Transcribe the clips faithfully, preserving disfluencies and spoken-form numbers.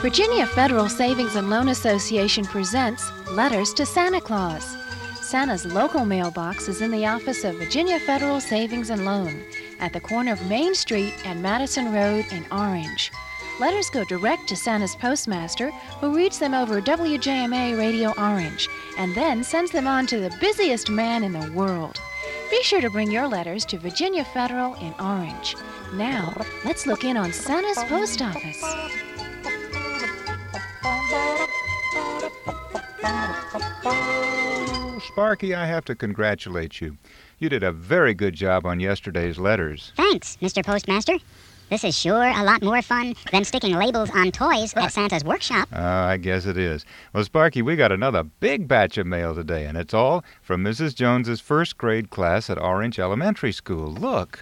Virginia Federal Savings and Loan Association presents Letters to Santa Claus. Santa's local mailbox is in the office of Virginia Federal Savings and Loan at the corner of Main Street and Madison Road in Orange. Letters go direct to Santa's postmaster, who reads them over W J M A Radio Orange and then sends them on to the busiest man in the world. Be sure to bring your letters to Virginia Federal in Orange. Now, let's look in on Santa's post office. Sparky, I have to congratulate you. You did a very good job on yesterday's letters. Thanks, Mister Postmaster. This is sure a lot more fun than sticking labels on toys at Santa's workshop. Oh, I guess it is. Well, Sparky, we got another big batch of mail today, and it's all from Missus Jones's first grade class at Orange Elementary School. Look.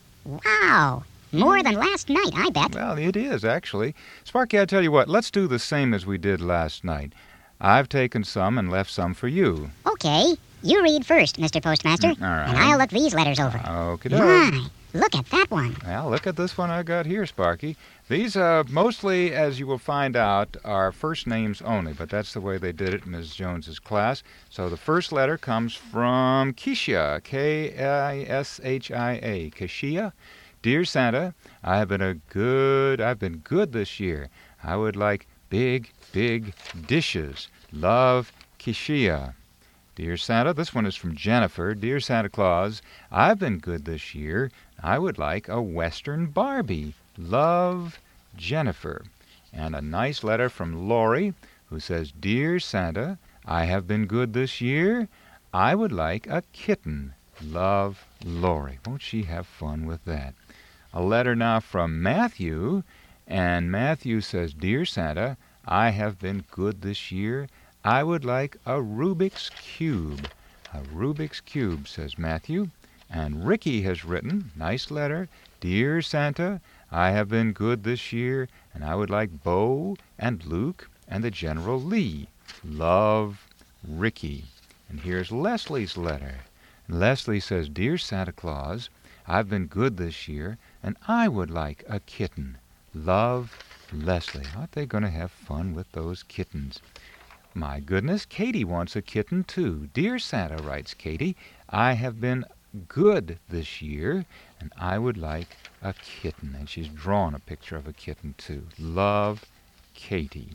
Wow. More than last night, I bet. Well, it is, actually. Sparky, I tell you what, let's do the same as we did last night. I've taken some and left some for you. Okay. You read first, Mister Postmaster. Mm, all right. And I'll look these letters over. Okay. My, look at that one. Well, look at this one I got here, Sparky. These, uh, mostly, as you will find out, are first names only, but that's the way they did it in Miz Jones's class. So the first letter comes from Kishia, K I S H I A, Kishia. Dear Santa, I have been a good, I've been good this year. I would like big, big dishes. Love, Kishia. Dear Santa, this one is from Jennifer. Dear Santa Claus, I've been good this year. I would like a Western Barbie. Love, Jennifer. And a nice letter from Lori, who says, Dear Santa, I have been good this year. I would like a kitten. Love, Lori. Won't she have fun with that? A letter now from Matthew, and Matthew says, Dear Santa, I have been good this year. I would like a Rubik's Cube. A Rubik's Cube, says Matthew. And Ricky has written, nice letter, Dear Santa, I have been good this year, and I would like Bo and Luke and the General Lee. Love, Ricky. And here's Leslie's letter. Leslie says, Dear Santa Claus, I've been good this year, and I would like a kitten. Love, Leslie. Aren't they going to have fun with those kittens? My goodness, Katie wants a kitten, too. Dear Santa, writes Katie, I have been good this year, and I would like a kitten. And she's drawn a picture of a kitten, too. Love, Katie.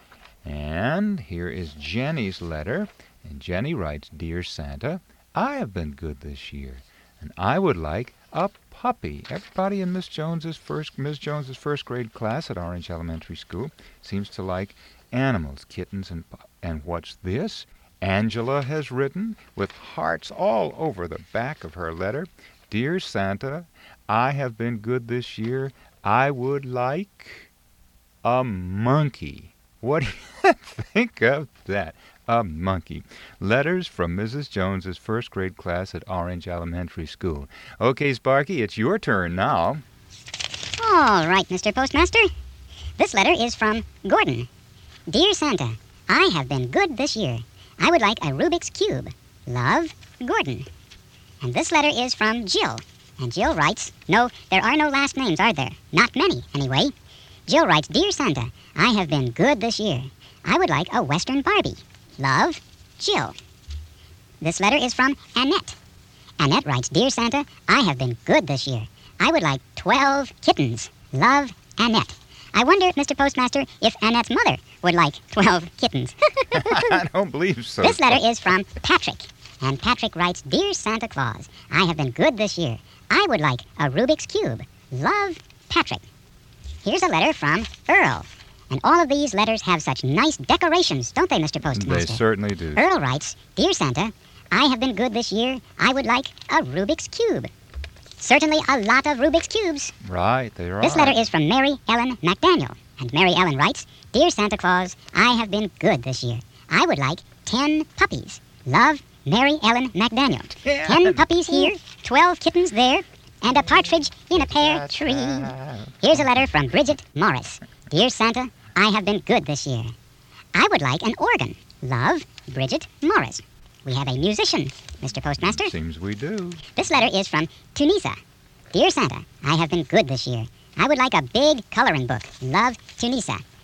And here is Jenny's letter, and Jenny writes, Dear Santa, I have been good this year, and I would like a puppy. Everybody in Miss Jones's first Miss Jones's first grade class at Orange Elementary School seems to like animals, kittens, and and what's this? Angela has written with hearts all over the back of her letter. Dear Santa, I have been good this year. I would like a monkey. What do you think of that? A monkey. Letters from Missus Jones's first grade class at Orange Elementary School. Okay, Sparky, it's your turn now. All right, Mister Postmaster. This letter is from Gordon. Dear Santa, I have been good this year. I would like a Rubik's Cube. Love, Gordon. And this letter is from Jill. And Jill writes, no, there are no last names, are there? Not many, anyway. Jill writes, Dear Santa, I have been good this year. I would like a Western Barbie. Love, Jill. This letter is from Annette. Annette writes, Dear Santa, I have been good this year. I would like twelve kittens. Love, Annette. I wonder, Mister Postmaster, if Annette's mother would like twelve kittens. I don't believe so. This letter is from Patrick. And Patrick writes, Dear Santa Claus, I have been good this year. I would like a Rubik's Cube. Love, Patrick. Here's a letter from Earl. And all of these letters have such nice decorations, don't they, Mister Postmaster? They certainly do. Earl writes, Dear Santa, I have been good this year. I would like a Rubik's Cube. Certainly a lot of Rubik's Cubes. Right, they are. This letter is from Mary Ellen McDaniel. And Mary Ellen writes, Dear Santa Claus, I have been good this year. I would like ten puppies. Love, Mary Ellen McDaniel. Ten, ten puppies here, twelve kittens there, and a partridge in a pear tree. Here's a letter from Bridget Morris. Dear Santa, I have been good this year. I would like an organ. Love, Bridget Morris. We have a musician, Mister Postmaster. Seems we do. This letter is from Tunisa. Dear Santa, I have been good this year. I would like a big coloring book. Love, Tunisa.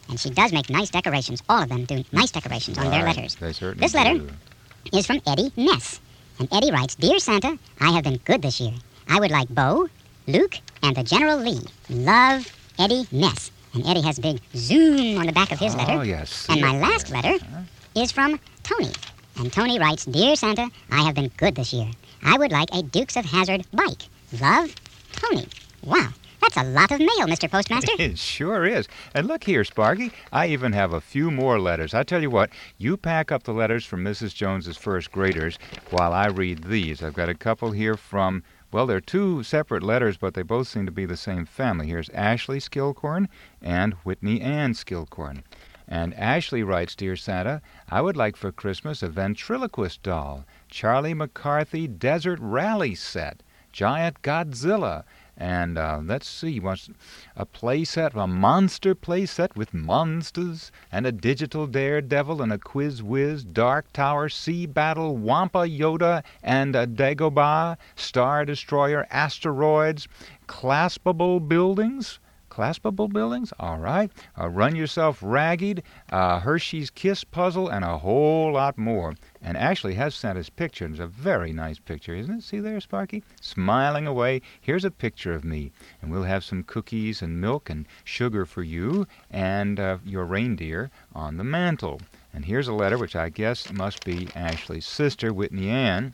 And she does make nice decorations. All of them do nice decorations on their Right, letters. They certainly This letter do. is from Eddie Ness. And Eddie writes, Dear Santa, I have been good this year. I would like Bo, Luke, and the General Lee. Love, Eddie Ness. And Eddie has a big zoom on the back of his Oh, letter. yes. And see my it last there. letter Huh? is from Tony. And Tony writes, Dear Santa, I have been good this year. I would like a Dukes of Hazzard bike. Love, Tony. Wow, that's a lot of mail, Mister Postmaster. It sure is. And look here, Sparky, I even have a few more letters. I tell you what, you pack up the letters from Missus Jones's first graders while I read these. I've got a couple here from, well, they're two separate letters, but they both seem to be the same family. Here's Ashley Skilcorn and Whitney Ann Skilcorn. And Ashley writes, Dear Santa, I would like for Christmas a ventriloquist doll, Charlie McCarthy Desert Rally set, Giant Godzilla, and uh, let's see, wants a play set, a monster play set with monsters, and a digital daredevil, and a quiz whiz, Dark Tower, Sea Battle, Wampa Yoda, and a Dagobah, Star Destroyer, asteroids, claspable buildings. Claspable buildings? All right. Uh, Run Yourself Ragged, uh, Hershey's Kiss Puzzle, and a whole lot more. And Ashley has sent us pictures. It's a very nice picture, isn't it? See there, Sparky? Smiling away. Here's a picture of me. And we'll have some cookies and milk and sugar for you and uh, your reindeer on the mantle. And here's a letter which I guess must be Ashley's sister, Whitney Ann.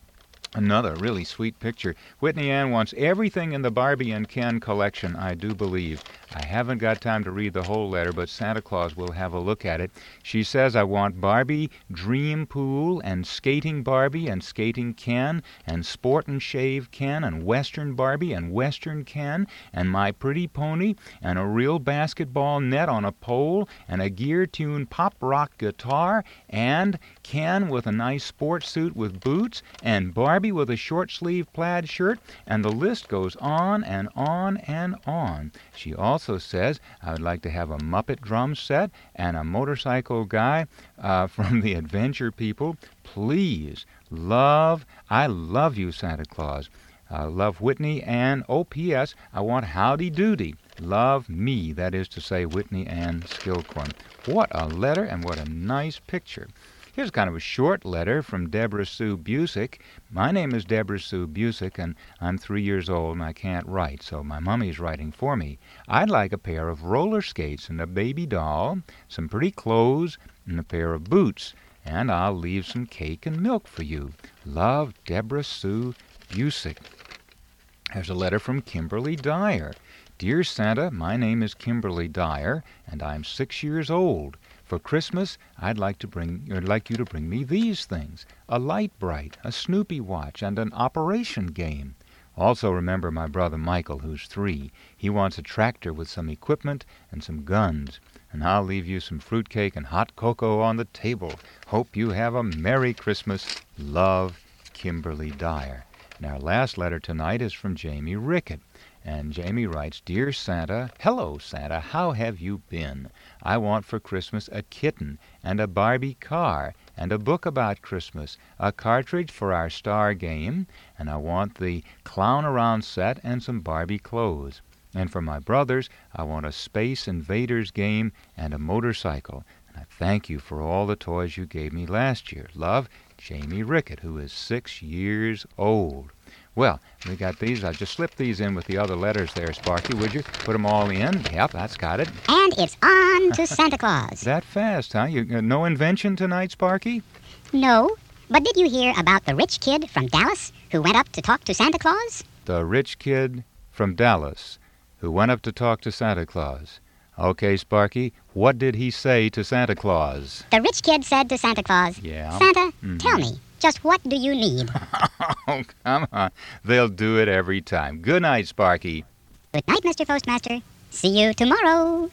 Another really sweet picture. Whitney Ann wants everything in the Barbie and Ken collection, I do believe. I haven't got time to read the whole letter, but Santa Claus will have a look at it. She says, I want Barbie Dream Pool and Skating Barbie and Skating Ken and Sport and Shave Ken and Western Barbie and Western Ken and My Pretty Pony and a real basketball net on a pole and a gear-tuned pop rock guitar and Ken with a nice sports suit with boots and Barbie with a short-sleeved plaid shirt, and the list goes on and on and on. She also says, I would like to have a Muppet drum set and a motorcycle guy uh, from the Adventure People. Please, love, I love you, Santa Claus. Uh, love Whitney Ann. Oh, P S. I want Howdy Doody. Love me, that is to say, Whitney Ann Skilcorn. What a letter and what a nice picture. Here's kind of a short letter from Deborah Sue Busick. My name is Deborah Sue Busick, and I'm three years old and I can't write, so my mummy's writing for me. I'd like a pair of roller skates and a baby doll, some pretty clothes, and a pair of boots, and I'll leave some cake and milk for you. Love, Deborah Sue Busick. There's a letter from Kimberly Dyer. Dear Santa, my name is Kimberly Dyer, and I'm six years old. For Christmas, I'd like to bring, I'd like you to bring me these things: a Light Bright, a Snoopy watch, and an Operation game. Also remember my brother Michael, who's three. He wants a tractor with some equipment and some guns. And I'll leave you some fruitcake and hot cocoa on the table. Hope you have a Merry Christmas. Love, Kimberly Dyer. And our last letter tonight is from Jamie Rickett. And Jamie writes, Dear Santa, hello Santa, how have you been? I want for Christmas a kitten and a Barbie car and a book about Christmas, a cartridge for our star game, and I want the Clown Around set and some Barbie clothes. And for my brothers, I want a Space Invaders game and a motorcycle. And I thank you for all the toys you gave me last year. Love, Jamie Rickett, who is six years old. Well, we got these. I just slipped these in with the other letters there, Sparky, would you? Put them all in. Yep, that's got it. And it's on to Santa Claus. That fast, huh? You, uh, no invention tonight, Sparky? No, but did you hear about the rich kid from Dallas who went up to talk to Santa Claus? The rich kid from Dallas who went up to talk to Santa Claus. Okay, Sparky, what did he say to Santa Claus? The rich kid said to Santa Claus, Yeah? Santa, Mhm. tell me, just what do you need? Oh, come on. They'll do it every time. Good night, Sparky. Good night, Mister Postmaster. See you tomorrow.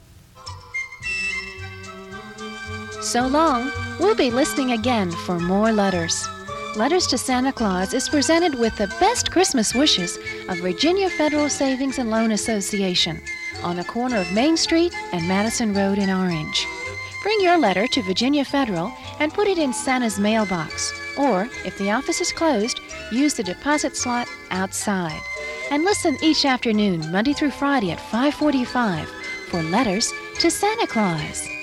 So long. We'll be listening again for more letters. Letters to Santa Claus is presented with the best Christmas wishes of Virginia Federal Savings and Loan Association on the corner of Main Street and Madison Road in Orange. Bring your letter to Virginia Federal and put it in Santa's mailbox. Or, if the office is closed, use the deposit slot outside. And listen each afternoon, Monday through Friday at five forty-five for Letters to Santa Claus.